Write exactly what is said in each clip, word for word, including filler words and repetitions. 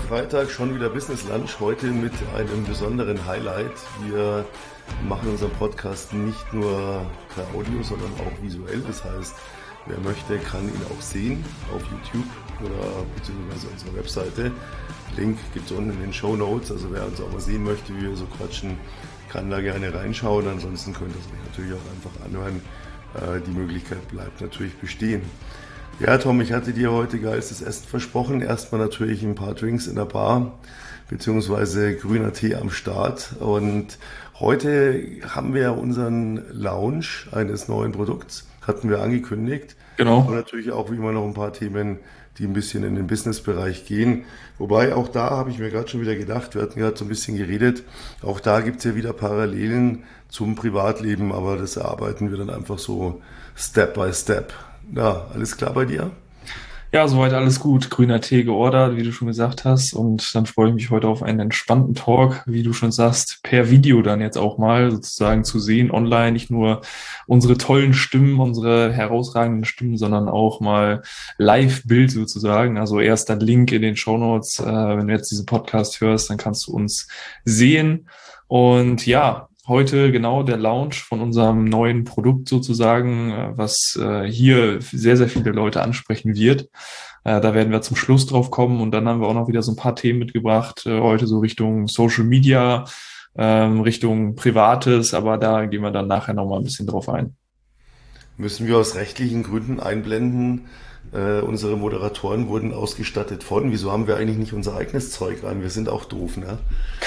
Freitag schon wieder Business Lunch, heute mit einem besonderen Highlight. Wir machen unseren Podcast nicht nur per Audio, sondern auch visuell. Das heißt, wer möchte, kann ihn auch sehen auf YouTube oder beziehungsweise unserer Webseite. Link gibt es unten in den Shownotes, also wer uns auch mal sehen möchte, wie wir so quatschen, kann da gerne reinschauen. Ansonsten könnt ihr es euch natürlich auch einfach anhören. Die Möglichkeit bleibt natürlich bestehen. Ja, Tom, ich hatte dir heute geilstes Essen versprochen. Erstmal natürlich ein paar Drinks in der Bar, beziehungsweise grüner Tee am Start. Und heute haben wir unseren Launch eines neuen Produkts, hatten wir angekündigt. Genau. Und natürlich auch wie immer noch ein paar Themen, die ein bisschen in den Business-Bereich gehen. Wobei auch da habe ich mir gerade schon wieder gedacht, wir hatten gerade so ein bisschen geredet, auch da gibt es ja wieder Parallelen zum Privatleben, aber das erarbeiten wir dann einfach so Step by Step. Ja, alles klar bei dir? Ja, soweit alles gut. Grüner Tee geordert, wie du schon gesagt hast. Und dann freue ich mich heute auf einen entspannten Talk, wie du schon sagst, per Video dann jetzt auch mal sozusagen zu sehen, online. Nicht nur unsere tollen Stimmen, unsere herausragenden Stimmen, sondern auch mal Live-Bild sozusagen. Also erster Link in den Shownotes. Äh, wenn du jetzt diesen Podcast hörst, dann kannst du uns sehen. Und ja, heute genau der Launch von unserem neuen Produkt sozusagen, was hier sehr, sehr viele Leute ansprechen wird. Da werden wir zum Schluss drauf kommen und dann haben wir auch noch wieder so ein paar Themen mitgebracht, heute so Richtung Social Media, Richtung Privates, aber da gehen wir dann nachher nochmal ein bisschen drauf ein. Müssen wir aus rechtlichen Gründen einblenden, äh, unsere Moderatoren wurden ausgestattet von, wieso haben wir eigentlich nicht unser eigenes Zeug an? Wir sind auch doof, ne?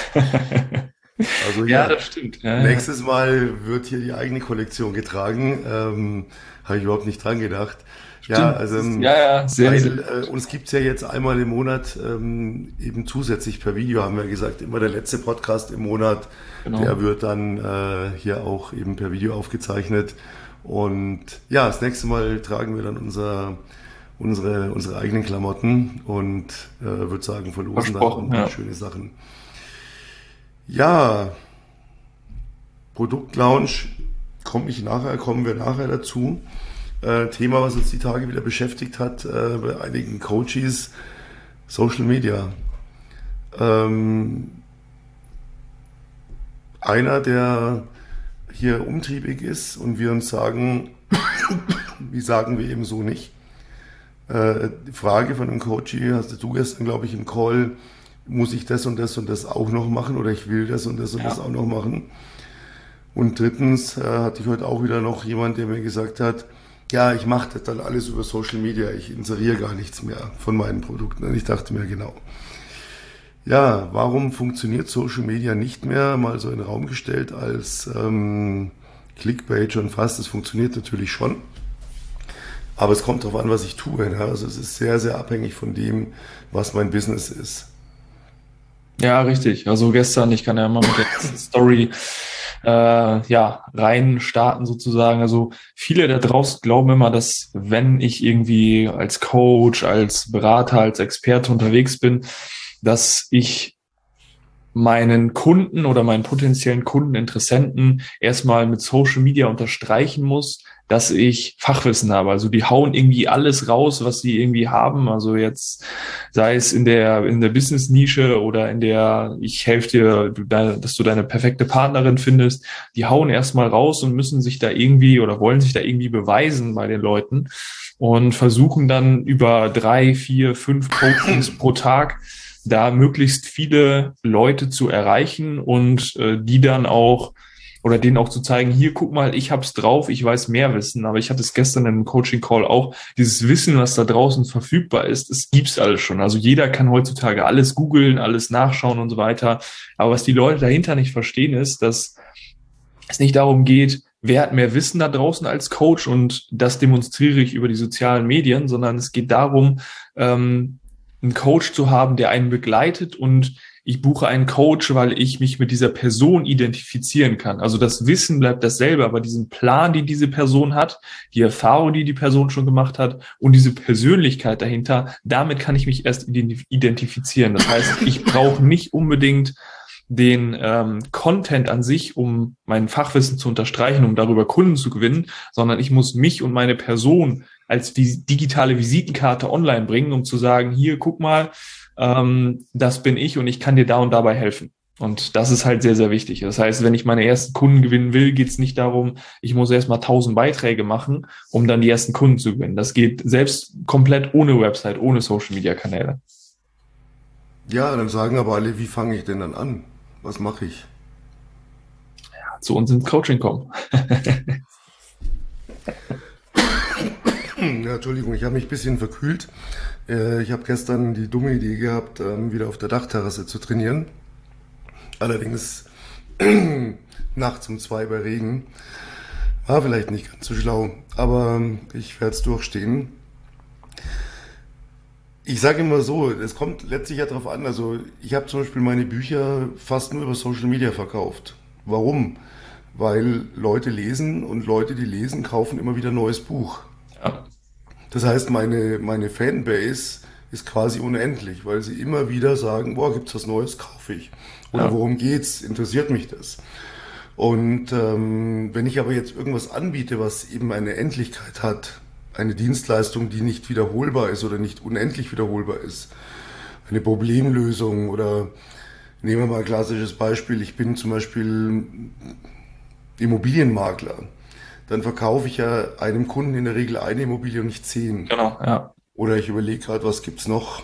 Also Ja, ja, das stimmt. Ja, nächstes Mal wird hier die eigene Kollektion getragen. Ähm, habe ich überhaupt nicht dran gedacht. Ja, stimmt. also ähm, Ja, ja, sehr, sehr. weil äh, uns gibt's ja jetzt einmal im Monat ähm, eben zusätzlich per Video, haben wir gesagt, immer der letzte Podcast im Monat, Genau. der wird dann äh, hier auch eben per Video aufgezeichnet. Und ja, das nächste Mal tragen wir dann unser, unsere, unsere eigenen Klamotten und äh, würde sagen, verlosen dann Versprochen, ein paar ja. schöne Sachen. Ja, Produktlaunch komme ich nachher, kommen wir nachher dazu. Äh, Thema, was uns die Tage wieder beschäftigt hat, äh, bei einigen Coaches, Social Media. Ähm, einer, der hier umtriebig ist und wir uns sagen, wie sagen wir eben so nicht. Äh, die Frage von einem Coach, hast du gestern, glaube ich, im Call, muss ich das und das und das auch noch machen oder ich will das und das und Ja. das auch noch machen. Und drittens äh, hatte ich heute auch wieder noch jemand, der mir gesagt hat, ja, ich mache das dann alles über Social Media, ich inseriere gar nichts mehr von meinen Produkten. Und ich dachte mir, genau. Ja, warum funktioniert Social Media nicht mehr? Mal so in den Raum gestellt als ähm, Clickbait schon fast. Es funktioniert natürlich schon. Aber es kommt darauf an, was ich tue. Ne? Also es ist sehr, sehr abhängig von dem, was mein Business ist. Ja, richtig. Also gestern, ich kann ja mal mit der ersten Story äh, ja rein starten sozusagen. Also viele da draußen glauben immer, dass wenn ich irgendwie als Coach, als Berater, als Experte unterwegs bin, dass ich meinen Kunden oder meinen potenziellen Kunden, Interessenten erstmal mit Social Media unterstreichen muss, dass ich Fachwissen habe. Also die hauen irgendwie alles raus, was sie irgendwie haben. Also jetzt sei es in der in der Business-Nische oder in der, ich helfe dir, du, dass du deine perfekte Partnerin findest. Die hauen erstmal raus und müssen sich da irgendwie oder wollen sich da irgendwie beweisen bei den Leuten und versuchen dann über drei, vier, fünf Coachings pro Tag da möglichst viele Leute zu erreichen und äh, die dann auch oder denen auch zu zeigen, hier, guck mal, ich hab's drauf, ich weiß mehr Wissen, aber ich hatte es gestern im Coaching-Call auch, dieses Wissen, was da draußen verfügbar ist, das gibt's alles schon. Also jeder kann heutzutage alles googeln, alles nachschauen und so weiter. Aber was die Leute dahinter nicht verstehen, ist, dass es nicht darum geht, wer hat mehr Wissen da draußen als Coach und das demonstriere ich über die sozialen Medien, sondern es geht darum, ähm, einen Coach zu haben, der einen begleitet und ich buche einen Coach, weil ich mich mit dieser Person identifizieren kann. Also das Wissen bleibt dasselbe, aber diesen Plan, die diese Person hat, die Erfahrung, die die Person schon gemacht hat und diese Persönlichkeit dahinter, damit kann ich mich erst identifizieren. Das heißt, ich brauche nicht unbedingt den ähm, Content an sich, um mein Fachwissen zu unterstreichen, um darüber Kunden zu gewinnen, sondern ich muss mich und meine Person als digitale Visitenkarte online bringen, um zu sagen, hier, guck mal, ähm, das bin ich und ich kann dir da und dabei helfen. Und das ist halt sehr, sehr wichtig. Das heißt, wenn ich meine ersten Kunden gewinnen will, geht es nicht darum, ich muss erstmal tausend Beiträge machen, um dann die ersten Kunden zu gewinnen. Das geht selbst komplett ohne Website, ohne Social-Media-Kanäle. Ja, dann sagen aber alle, wie fange ich denn dann an? Was mache ich? Zu uns ins Coaching kommen. Ja, Entschuldigung, ich habe mich ein bisschen verkühlt. Äh, Ich habe gestern die dumme Idee gehabt, ähm, wieder auf der Dachterrasse zu trainieren. Allerdings nachts um zwei bei Regen. War vielleicht nicht ganz so schlau, aber ähm, ich werde es durchstehen. Ich sage immer so, es kommt letztlich ja darauf an, also ich habe zum Beispiel meine Bücher fast nur über Social Media verkauft. Warum? Weil Leute lesen und Leute, die lesen, kaufen immer wieder ein neues Buch. Ja, Das heißt, meine, meine Fanbase ist quasi unendlich, weil sie immer wieder sagen, boah, gibt's was Neues, kaufe ich. Oder ja, worum geht's, interessiert mich das. Und ähm, wenn ich aber jetzt irgendwas anbiete, was eben eine Endlichkeit hat, eine Dienstleistung, die nicht wiederholbar ist oder nicht unendlich wiederholbar ist, eine Problemlösung oder nehmen wir mal ein klassisches Beispiel, ich bin zum Beispiel Immobilienmakler, dann verkaufe ich ja einem Kunden in der Regel eine Immobilie und nicht zehn. genau, ja, Oder ich überlege gerade, was gibt's noch?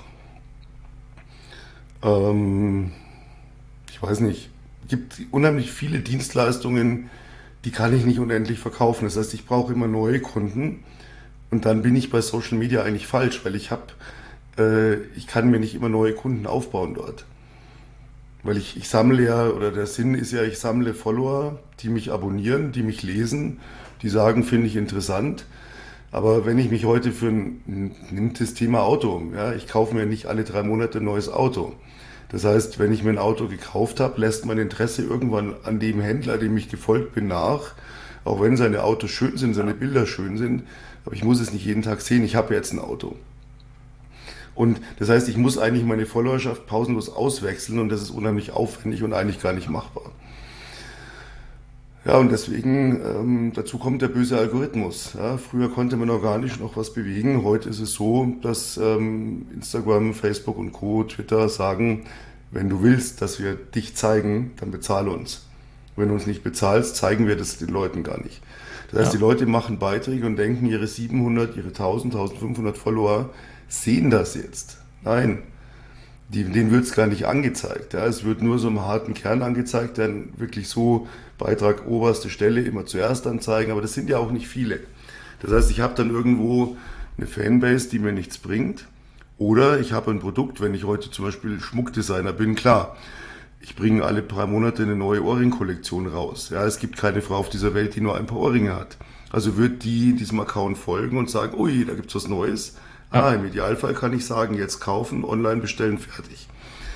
Ähm, Ich weiß nicht. Es gibt unheimlich viele Dienstleistungen, die kann ich nicht unendlich verkaufen. Das heißt, ich brauche immer neue Kunden und dann bin ich bei Social Media eigentlich falsch, weil ich habe, äh, ich kann mir nicht immer neue Kunden aufbauen dort. Weil ich, ich sammle ja, oder der Sinn ist ja, ich sammle Follower, die mich abonnieren, die mich lesen, die sagen, finde ich interessant. Aber wenn ich mich heute für ein, nimmt das Thema Auto, ja, ich kaufe mir nicht alle drei Monate ein neues Auto. Das heißt, wenn ich mir ein Auto gekauft habe, lässt mein Interesse irgendwann an dem Händler, dem ich gefolgt bin, nach. Auch wenn seine Autos schön sind, seine Bilder schön sind. Aber ich muss es nicht jeden Tag sehen, ich habe jetzt ein Auto. Und das heißt, ich muss eigentlich meine Followerschaft pausenlos auswechseln und das ist unheimlich aufwendig und eigentlich gar nicht machbar. Ja, und deswegen, ähm, dazu kommt der böse Algorithmus. Ja, früher konnte man organisch noch was bewegen. Heute ist es so, dass ähm, Instagram, Facebook und Co., Twitter sagen, wenn du willst, dass wir dich zeigen, dann bezahl uns. Wenn du uns nicht bezahlst, zeigen wir das den Leuten gar nicht. Das heißt, ja, die Leute machen Beiträge und denken, ihre siebenhundert, ihre tausend, eintausendfünfhundert Follower sehen das jetzt. Nein, die, denen wird es gar nicht angezeigt. Ja. Es wird nur so im harten Kern angezeigt, dann wirklich so Beitrag oberste Stelle immer zuerst anzeigen, aber das sind ja auch nicht viele. Das heißt, ich habe dann irgendwo eine Fanbase, die mir nichts bringt, oder ich habe ein Produkt, wenn ich heute zum Beispiel Schmuckdesigner bin, klar, ich bringe alle paar Monate eine neue Ohrringkollektion raus. Ja, es gibt keine Frau auf dieser Welt, die nur ein paar Ohrringe hat. Also wird die diesem Account folgen und sagen, ui, da gibt's was Neues. Ah, ja, im Idealfall kann ich sagen, jetzt kaufen, online bestellen, fertig.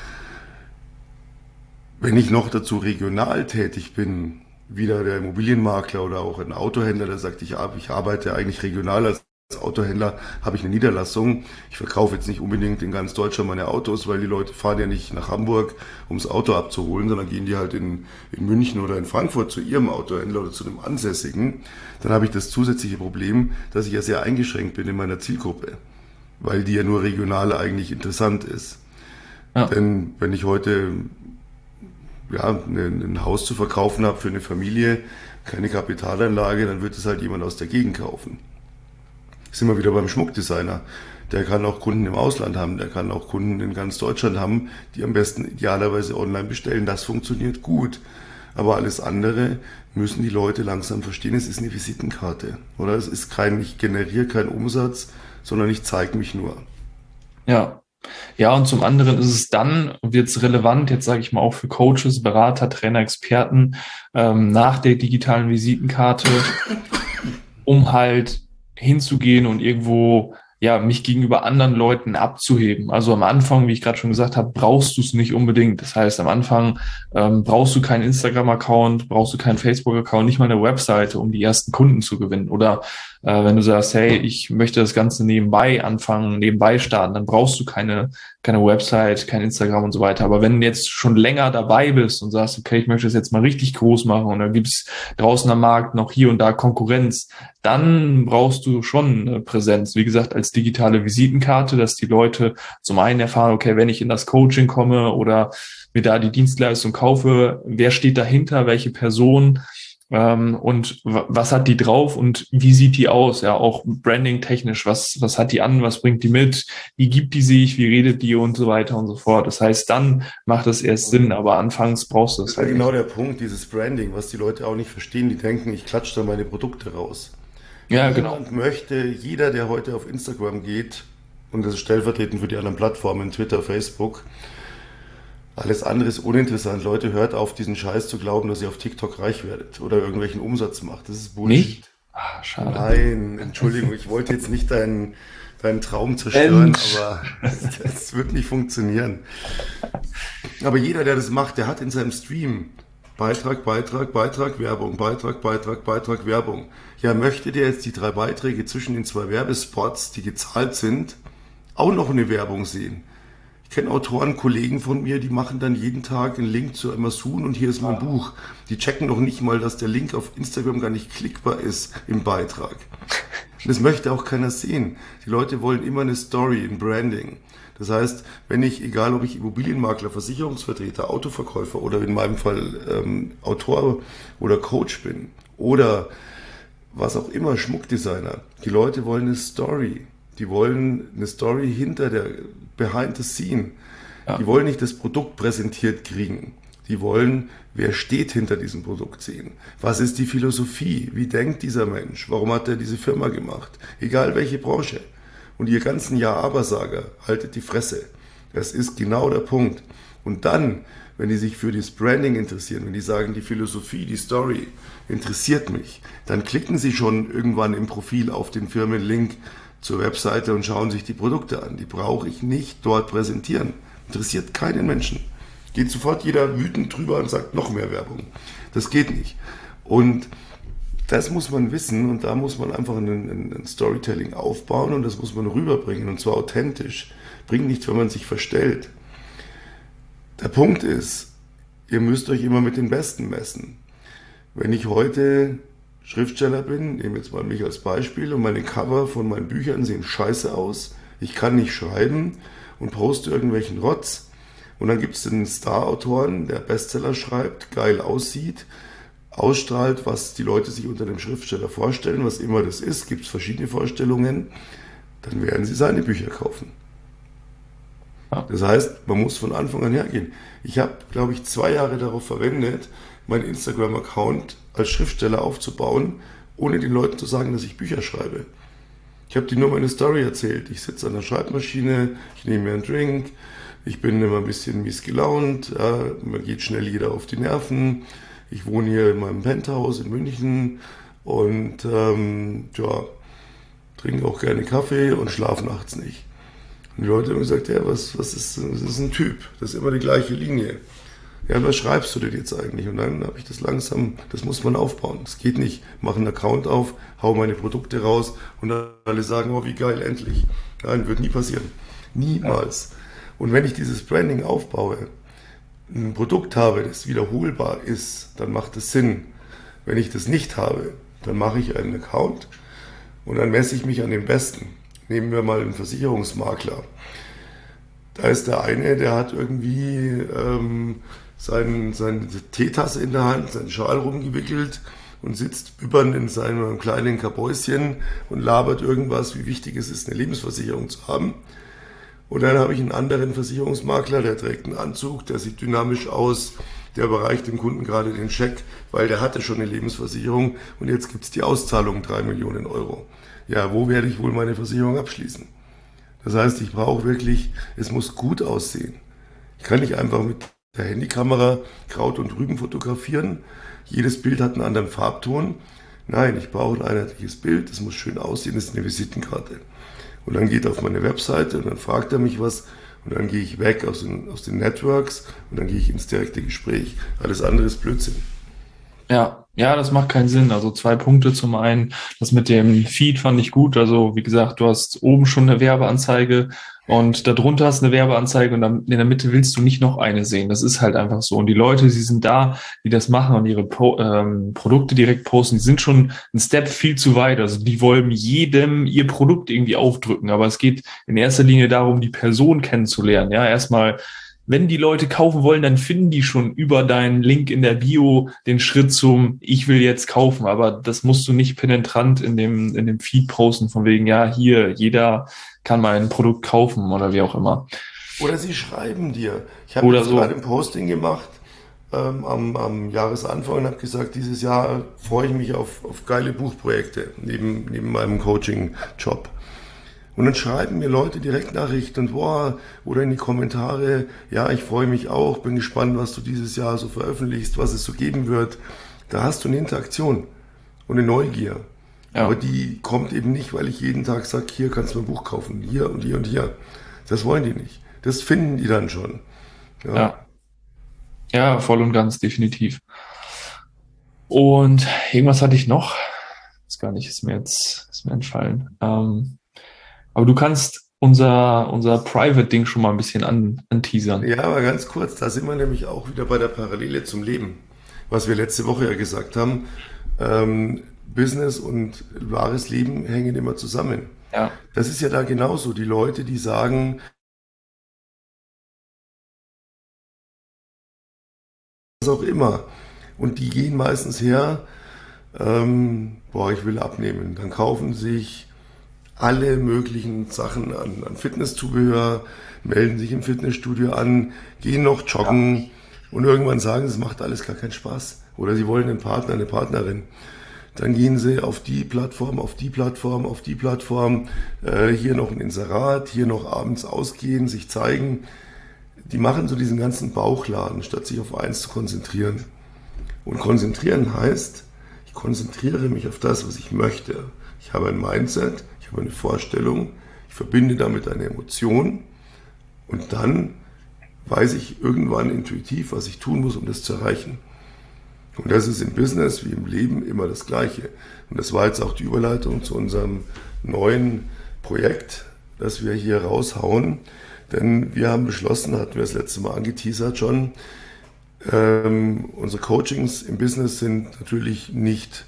Wenn ich noch dazu regional tätig bin, wieder der Immobilienmakler oder auch ein Autohändler, der sagt, ich, ar- ich arbeite eigentlich regional als Autohändler, habe ich eine Niederlassung. Ich verkaufe jetzt nicht unbedingt in ganz Deutschland meine Autos, weil die Leute fahren ja nicht nach Hamburg, um das Auto abzuholen, sondern gehen die halt in, in München oder in Frankfurt zu ihrem Autohändler oder zu dem Ansässigen. Dann habe ich das zusätzliche Problem, dass ich ja sehr eingeschränkt bin in meiner Zielgruppe, weil die ja nur regional eigentlich interessant ist. ja, Denn wenn ich heute ja, ein, ein Haus zu verkaufen habe für eine Familie, keine Kapitalanlage, dann wird es halt jemand aus der Gegend kaufen. Sind wir wieder beim Schmuckdesigner. Der kann auch Kunden im Ausland haben, der kann auch Kunden in ganz Deutschland haben, die am besten idealerweise online bestellen. Das funktioniert gut. Aber alles andere müssen die Leute langsam verstehen, es ist eine Visitenkarte. Oder es ist kein, ich generiere keinen Umsatz, sondern ich zeige mich nur. ja. Ja, und zum anderen ist es dann, wird es relevant, jetzt sage ich mal auch für Coaches, Berater, Trainer, Experten, ähm, nach der digitalen Visitenkarte, um halt hinzugehen und irgendwo ja mich gegenüber anderen Leuten abzuheben. Also am Anfang, wie ich gerade schon gesagt habe, brauchst du es nicht unbedingt. Das heißt, am Anfang ähm, brauchst du keinen Instagram-Account, brauchst du keinen Facebook-Account, nicht mal eine Webseite, um die ersten Kunden zu gewinnen. Oder äh, wenn du sagst, hey, ich möchte das Ganze nebenbei anfangen, nebenbei starten, dann brauchst du keine keine Website, kein Instagram und so weiter. Aber wenn du jetzt schon länger dabei bist und sagst, okay, ich möchte das jetzt mal richtig groß machen und dann gibt's draußen am Markt noch hier und da Konkurrenz, dann brauchst du schon eine Präsenz. Wie gesagt, als digitale Visitenkarte, dass die Leute zum einen erfahren, okay, wenn ich in das Coaching komme oder mir da die Dienstleistung kaufe, wer steht dahinter, welche Person, ähm, und w- was hat die drauf und wie sieht die aus? Ja, auch branding-technisch, was, was hat die an, was bringt die mit, wie gibt die sich, wie redet die und so weiter und so fort. Das heißt, dann macht es erst Sinn, aber anfangs brauchst du Das es ist ja halt genau nicht. der Punkt, dieses Branding, was die Leute auch nicht verstehen. Die denken, ich klatsche da meine Produkte raus. Ja, genau. Niemand möchte, jeder, der heute auf Instagram geht, und das ist stellvertretend für die anderen Plattformen, Twitter, Facebook, alles andere ist uninteressant. Leute, hört auf, diesen Scheiß zu glauben, dass ihr auf TikTok reich werdet oder irgendwelchen Umsatz macht. Das ist Bullshit. Nicht? Ah, schade. Nein, Entschuldigung, ich wollte jetzt nicht deinen, deinen Traum zerstören, Mensch. aber das wird nicht funktionieren. Aber jeder, der das macht, der hat in seinem Stream Beitrag, Beitrag, Beitrag, Werbung, Beitrag, Beitrag, Beitrag, Werbung. Ja, möchte der jetzt die drei Beiträge zwischen den zwei Werbespots, die gezahlt sind, auch noch eine Werbung sehen? Ich kenne Autoren, Kollegen von mir, die machen dann jeden Tag einen Link zu Amazon und hier ist mein Buch. Die checken noch nicht mal, dass der Link auf Instagram gar nicht klickbar ist im Beitrag. Und das möchte auch keiner sehen. Die Leute wollen immer eine Story, ein Branding. Das heißt, wenn ich, egal ob ich Immobilienmakler, Versicherungsvertreter, Autoverkäufer oder in meinem Fall ähm, Autor oder Coach bin oder was auch immer, Schmuckdesigner, die Leute wollen eine Story. Die wollen eine Story hinter der Behind the Scene. Die Ja. wollen nicht das Produkt präsentiert kriegen. Die wollen, wer steht hinter diesem Produkt sehen. Was ist die Philosophie? Wie denkt dieser Mensch? Warum hat er diese Firma gemacht? Egal welche Branche. Und ihr ganzen Ja-Aber-Sager, haltet die Fresse. Das ist genau der Punkt. Und dann, wenn die sich für das Branding interessieren, wenn die sagen, die Philosophie, die Story interessiert mich, dann klicken sie schon irgendwann im Profil auf den Firmenlink zur Webseite und schauen sich die Produkte an. Die brauche ich nicht dort präsentieren. Interessiert keinen Menschen. Geht sofort jeder wütend drüber und sagt noch mehr Werbung. Das geht nicht. Und das muss man wissen und da muss man einfach ein, ein, ein Storytelling aufbauen und das muss man rüberbringen und zwar authentisch. Bringt nichts, wenn man sich verstellt. Der Punkt ist, ihr müsst euch immer mit den Besten messen. Wenn ich heute Schriftsteller bin, nehme jetzt mal mich als Beispiel und meine Cover von meinen Büchern sehen scheiße aus, ich kann nicht schreiben und poste irgendwelchen Rotz und dann gibt es einen Star-Autoren, der Bestseller schreibt, geil aussieht, ausstrahlt, was die Leute sich unter dem Schriftsteller vorstellen, was immer das ist, gibt es verschiedene Vorstellungen, dann werden sie seine Bücher kaufen. Ja. Das heißt, man muss von Anfang an hergehen. Ich habe, glaube ich, zwei Jahre darauf verwendet, meinen Instagram-Account als Schriftsteller aufzubauen, ohne den Leuten zu sagen, dass ich Bücher schreibe. Ich habe dir nur meine Story erzählt. Ich sitze an der Schreibmaschine, ich nehme mir einen Drink, ich bin immer ein bisschen mies gelaunt, ja, mir geht schnell jeder auf die Nerven. Ich wohne hier in meinem Penthouse in München und ähm, ja, trinke auch gerne Kaffee und schlafe nachts nicht. Und die Leute haben gesagt, ja, was, was ist, das ist ein Typ, das ist immer die gleiche Linie. Ja, was schreibst du denn jetzt eigentlich? Und dann habe ich das langsam, das muss man aufbauen. Das geht nicht, mach einen Account auf, hau meine Produkte raus und dann alle sagen, oh wie geil, endlich. Nein, wird nie passieren. Niemals. Und wenn ich dieses Branding aufbaue, ein Produkt habe, das wiederholbar ist, dann macht es Sinn. Wenn ich das nicht habe, dann mache ich einen Account und dann messe ich mich an den Besten. Nehmen wir mal einen Versicherungsmakler. Da ist der eine, der hat irgendwie ähm, sein, seine Teetasse in der Hand, seinen Schal rumgewickelt und sitzt bibbern in seinem kleinen Kabäuschen und labert irgendwas, wie wichtig es ist, eine Lebensversicherung zu haben. Und dann habe ich einen anderen Versicherungsmakler, der trägt einen Anzug, der sieht dynamisch aus, der überreicht dem Kunden gerade den Scheck, weil der hatte schon eine Lebensversicherung und jetzt gibt es die Auszahlung drei Millionen Euro. Ja, wo werde ich wohl meine Versicherung abschließen? Das heißt, ich brauche wirklich, es muss gut aussehen. Ich kann nicht einfach mit der Handykamera Kraut und Rüben fotografieren. Jedes Bild hat einen anderen Farbton. Nein, ich brauche ein einheitliches Bild, es muss schön aussehen, das ist eine Visitenkarte. Und dann geht er auf meine Webseite und dann fragt er mich was und dann gehe ich weg aus den, aus den Networks und dann gehe ich ins direkte Gespräch. Alles andere ist Blödsinn. Ja, ja, das macht keinen Sinn. Also zwei Punkte. Zum einen, das mit dem Feed fand ich gut. Also wie gesagt, du hast oben schon eine Werbeanzeige und darunter hast eine Werbeanzeige und dann in der Mitte willst du nicht noch eine sehen. Das ist halt einfach so. Und die Leute, die sind da, die das machen und ihre Pro, ähm, Produkte direkt posten, die sind schon einen Step viel zu weit. Also die wollen jedem ihr Produkt irgendwie aufdrücken. Aber es geht in erster Linie darum, die Person kennenzulernen. Ja, erstmal, wenn die Leute kaufen wollen, dann finden die schon über deinen Link in der Bio den Schritt zum Ich will jetzt kaufen. Aber das musst du nicht penetrant in dem, in dem Feed posten, von wegen, ja, hier, jeder kann mein Produkt kaufen oder wie auch immer. Oder sie schreiben dir. Ich habe Oder jetzt gerade so. ein Posting gemacht ähm, am, am Jahresanfang und habe gesagt, dieses Jahr freue ich mich auf, auf geile Buchprojekte neben, neben meinem Coaching-Job. Und dann schreiben mir Leute direkt Nachrichten und boah, oder in die Kommentare, ja, ich freue mich auch, bin gespannt, was du dieses Jahr so veröffentlichst, was es so geben wird. Da hast du eine Interaktion und eine Neugier. Aber Ja, die kommt eben nicht, weil ich jeden Tag sage, hier kannst du ein Buch kaufen, hier und hier und hier. Das wollen die nicht. Das finden die dann schon. Ja. ja, ja, voll und ganz, definitiv. Und irgendwas hatte ich noch. Ist gar nicht, ist mir jetzt, ist mir entfallen. Ähm, aber du kannst unser, unser Private-Ding schon mal ein bisschen an, anteasern. Ja, aber ganz kurz, da sind wir nämlich auch wieder bei der Parallele zum Leben. Was wir letzte Woche ja gesagt haben, ähm, Business und wahres Leben hängen immer zusammen. Ja, Das ist ja da genauso. Die Leute, die sagen, was auch immer. Und die gehen meistens her, ähm, boah, ich will abnehmen. Dann kaufen sich alle möglichen Sachen an, an Fitnesszubehör, melden sich im Fitnessstudio an, gehen noch joggen und irgendwann sagen, es macht alles gar keinen Spaß. Oder sie wollen einen Partner, eine Partnerin. Dann gehen sie auf die Plattform, auf die Plattform, auf die Plattform, äh, hier noch ein Inserat, hier noch abends ausgehen, sich zeigen. Die machen so diesen ganzen Bauchladen, statt sich auf eins zu konzentrieren. Und konzentrieren heißt, ich konzentriere mich auf das, was ich möchte. Ich habe ein Mindset, ich habe eine Vorstellung, ich verbinde damit eine Emotion und dann weiß ich irgendwann intuitiv, was ich tun muss, um das zu erreichen. Und das ist im Business wie im Leben immer das Gleiche. Und das war jetzt auch die Überleitung zu unserem neuen Projekt, das wir hier raushauen. Denn wir haben beschlossen, hatten wir das letzte Mal angeteasert schon, ähm, unsere Coachings im Business sind natürlich nicht,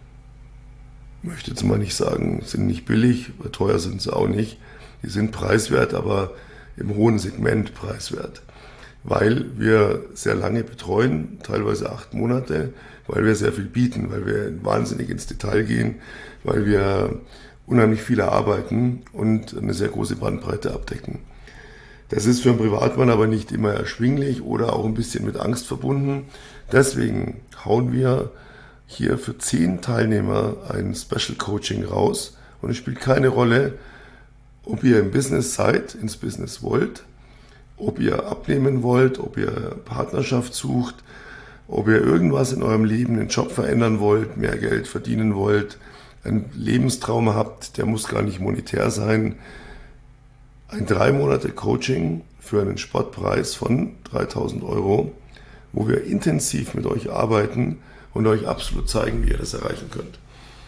möchte jetzt mal nicht sagen, sind nicht billig, aber teuer sind sie auch nicht. Die sind preiswert, aber im hohen Segment preiswert. Weil wir sehr lange betreuen, teilweise acht Monate, weil wir sehr viel bieten, weil wir wahnsinnig ins Detail gehen, weil wir unheimlich viel erarbeiten und eine sehr große Bandbreite abdecken. Das ist für einen Privatmann aber nicht immer erschwinglich oder auch ein bisschen mit Angst verbunden. Deswegen hauen wir hier für zehn Teilnehmer ein Special Coaching raus und es spielt keine Rolle, ob ihr im Business seid, ins Business wollt, ob ihr abnehmen wollt, ob ihr Partnerschaft sucht, ob ihr irgendwas in eurem Leben, einen Job verändern wollt, mehr Geld verdienen wollt, einen Lebenstraum habt, der muss gar nicht monetär sein. Ein drei Monate Coaching für einen Spottpreis von dreitausend Euro, wo wir intensiv mit euch arbeiten und euch absolut zeigen, wie ihr das erreichen könnt.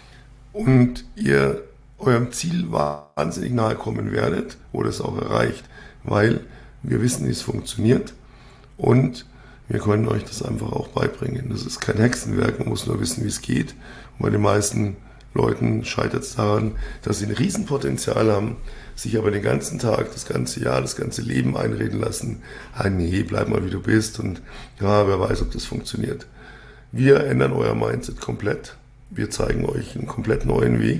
Und ihr eurem Ziel wahnsinnig nahe kommen werdet oder es auch erreicht, weil wir wissen, wie es funktioniert und wir können euch das einfach auch beibringen. Das ist kein Hexenwerk, man muss nur wissen, wie es geht. Und bei den meisten Leuten scheitert es daran, dass sie ein Riesenpotenzial haben, sich aber den ganzen Tag, das ganze Jahr, das ganze Leben einreden lassen, ah nee, bleib mal wie du bist und ja, wer weiß, ob das funktioniert. Wir ändern euer Mindset komplett. Wir zeigen euch einen komplett neuen Weg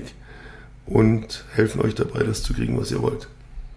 und helfen euch dabei, das zu kriegen, was ihr wollt.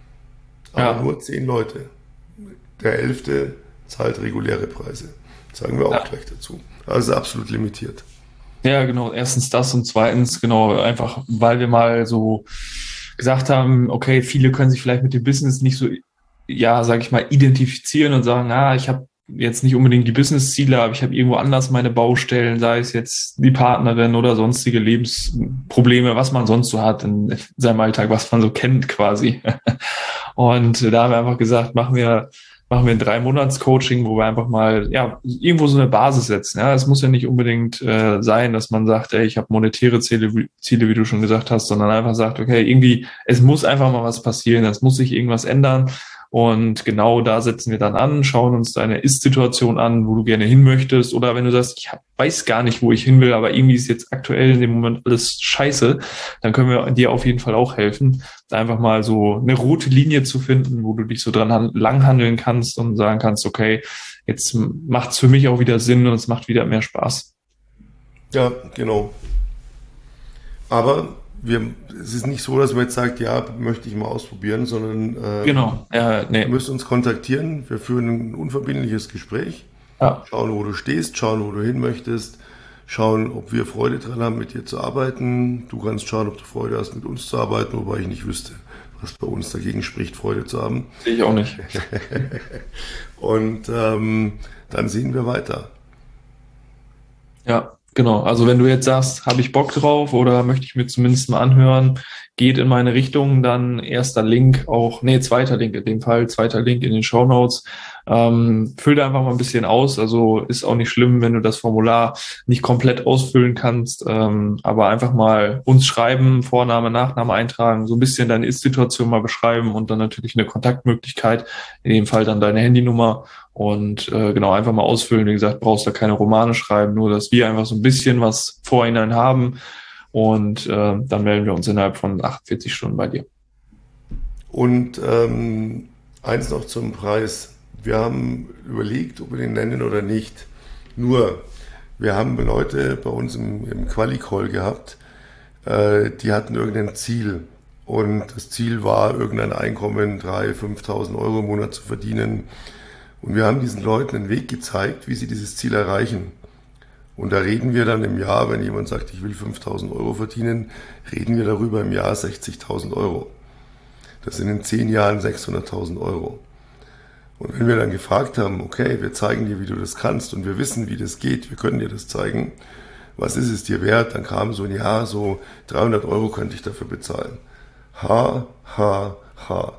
Aber ja, nur zehn Leute. Der elfte zahlt reguläre Preise. Das sagen wir auch ja. gleich dazu. Also absolut limitiert. Ja, genau. Erstens das und zweitens, genau, einfach, weil wir mal so gesagt haben, okay, viele können sich vielleicht mit dem Business nicht so, ja, sag ich mal, identifizieren und sagen, ah, ich habe jetzt nicht unbedingt die Business-Ziele, aber ich habe irgendwo anders meine Baustellen, sei es jetzt die Partnerin oder sonstige Lebensprobleme, was man sonst so hat in seinem Alltag, was man so kennt quasi. Und da haben wir einfach gesagt, machen wir machen wir ein Drei-Monats-Coaching, wo wir einfach mal ja irgendwo so eine Basis setzen. Ja, es muss ja nicht unbedingt äh, sein, dass man sagt, ey, ich habe monetäre Ziele, Ziele, wie du schon gesagt hast, sondern einfach sagt, okay, irgendwie, es muss einfach mal was passieren, es muss sich irgendwas ändern. Und genau da setzen wir dann an, schauen uns deine Ist-Situation an, wo du gerne hin möchtest. Oder wenn du sagst, ich weiß gar nicht, wo ich hin will, aber irgendwie ist jetzt aktuell in dem Moment alles scheiße, dann können wir dir auf jeden Fall auch helfen, da einfach mal so eine rote Linie zu finden, wo du dich so dran langhandeln kannst und sagen kannst, okay, jetzt macht's für mich auch wieder Sinn und es macht wieder mehr Spaß. Ja, genau. Aber wir, es ist nicht so, dass man jetzt sagt, ja, möchte ich mal ausprobieren, sondern äh, genau. Ja, nee. du müsst uns kontaktieren. Wir führen ein unverbindliches Gespräch, ja. Schauen, wo du stehst, schauen, wo du hin möchtest, schauen, ob wir Freude dran haben, mit dir zu arbeiten. Du kannst schauen, ob du Freude hast, mit uns zu arbeiten, wobei ich nicht wüsste, was bei uns dagegen spricht, Freude zu haben. Sehe ich auch nicht. Und ähm, dann sehen wir weiter. Ja. Genau, also wenn du jetzt sagst, habe ich Bock drauf oder möchte ich mir zumindest mal anhören, geht in meine Richtung, dann erster Link auch, nee, zweiter Link in dem Fall, zweiter Link in den Shownotes. Ähm, füll da einfach mal ein bisschen aus, also ist auch nicht schlimm, wenn du das Formular nicht komplett ausfüllen kannst, ähm, aber einfach mal uns schreiben, Vorname, Nachname eintragen, so ein bisschen deine Ist-Situation mal beschreiben und dann natürlich eine Kontaktmöglichkeit, in dem Fall dann deine Handynummer. Und äh, genau, einfach mal ausfüllen. Wie gesagt, brauchst da keine Romane schreiben, nur dass wir einfach so ein bisschen was vorhinein haben. Und äh, dann melden wir uns innerhalb von achtundvierzig Stunden bei dir. Und ähm, eins noch zum Preis. Wir haben überlegt, ob wir den nennen oder nicht. Nur, wir haben Leute bei uns im, im Quali-Call gehabt, äh, die hatten irgendein Ziel. Und das Ziel war, irgendein Einkommen, dreitausend, fünftausend Euro im Monat zu verdienen. Und wir haben diesen Leuten einen Weg gezeigt, wie sie dieses Ziel erreichen. Und da reden wir dann im Jahr, wenn jemand sagt, ich will fünftausend Euro verdienen, reden wir darüber im Jahr sechzigtausend Euro. Das sind in zehn Jahren sechshunderttausend Euro. Und wenn wir dann gefragt haben, okay, wir zeigen dir, wie du das kannst und wir wissen, wie das geht, wir können dir das zeigen, was ist es dir wert? Dann kam so ein Jahr, so dreihundert Euro könnte ich dafür bezahlen. Ha, ha, ha.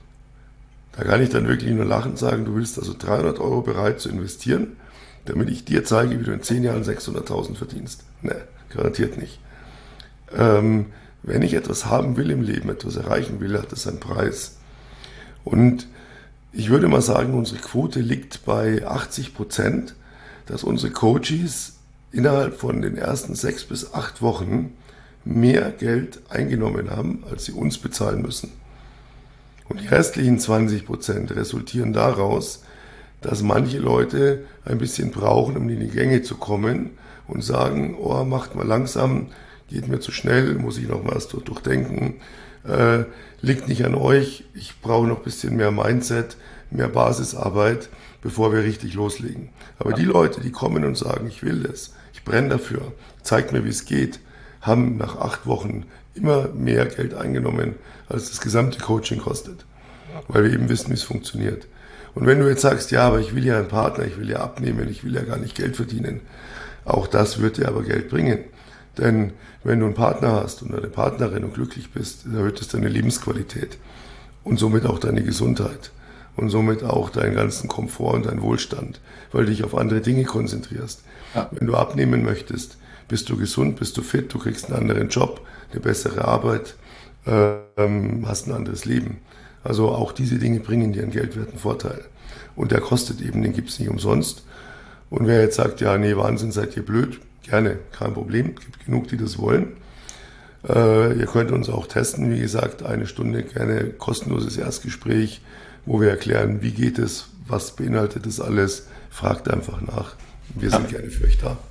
Da kann ich dann wirklich nur lachend sagen, du willst also dreihundert Euro bereit zu investieren, damit ich dir zeige, wie du in zehn Jahren sechshunderttausend verdienst. Ne, garantiert nicht. Ähm, wenn ich etwas haben will im Leben, etwas erreichen will, hat das einen Preis. Und ich würde mal sagen, unsere Quote liegt bei achtzig Prozent, dass unsere Coaches innerhalb von den ersten sechs bis acht Wochen mehr Geld eingenommen haben, als sie uns bezahlen müssen. Und die restlichen zwanzig Prozent resultieren daraus, dass manche Leute ein bisschen brauchen, um in die Gänge zu kommen und sagen, oh, macht mal langsam, geht mir zu schnell, muss ich noch mal was durchdenken, äh, liegt nicht an euch, ich brauche noch ein bisschen mehr Mindset, mehr Basisarbeit, bevor wir richtig loslegen. Aber die Leute, die kommen und sagen, ich will das, ich brenne dafür, zeigt mir, wie es geht, haben nach acht Wochen immer mehr Geld eingenommen, als das gesamte Coaching kostet, weil wir eben wissen, wie es funktioniert. Und wenn du jetzt sagst, ja, aber ich will ja einen Partner, ich will ja abnehmen, ich will ja gar nicht Geld verdienen, auch das wird dir aber Geld bringen. Denn wenn du einen Partner hast und eine Partnerin und glücklich bist, erhöht es deine Lebensqualität und somit auch deine Gesundheit und somit auch deinen ganzen Komfort und deinen Wohlstand, weil du dich auf andere Dinge konzentrierst. Ja. Wenn du abnehmen möchtest, bist du gesund, bist du fit, du kriegst einen anderen Job, eine bessere Arbeit, ähm, hast ein anderes Leben. Also auch diese Dinge bringen dir einen geldwerten Vorteil. Und der kostet eben, den gibt es nicht umsonst. Und wer jetzt sagt, ja, nee, Wahnsinn, seid ihr blöd, gerne, kein Problem, gibt genug, die das wollen. Äh, ihr könnt uns auch testen, wie gesagt, eine Stunde, gerne kostenloses Erstgespräch, wo wir erklären, wie geht es, was beinhaltet das alles, fragt einfach nach. Wir sind ja. gerne für euch da.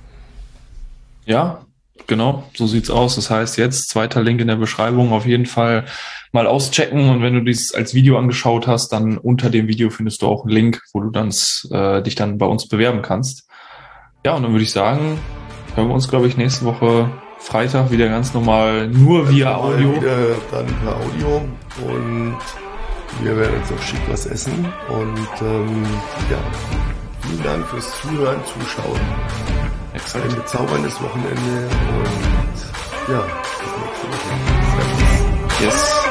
Ja, genau, so sieht's aus. Das heißt jetzt, zweiter Link in der Beschreibung, auf jeden Fall mal auschecken. Und wenn du dies als Video angeschaut hast, dann unter dem Video findest du auch einen Link, wo du dann, äh, dich dann bei uns bewerben kannst. Ja, und dann würde ich sagen, hören wir uns, glaube ich, nächste Woche Freitag wieder ganz normal, nur via Audio. Wieder dann per Audio und wir werden jetzt auch schick was essen. Und ähm, ja, vielen Dank fürs Zuhören, Zuschauen. Exakt. Ein bezauberndes Wochenende und ja, bis nächste Woche. Yes.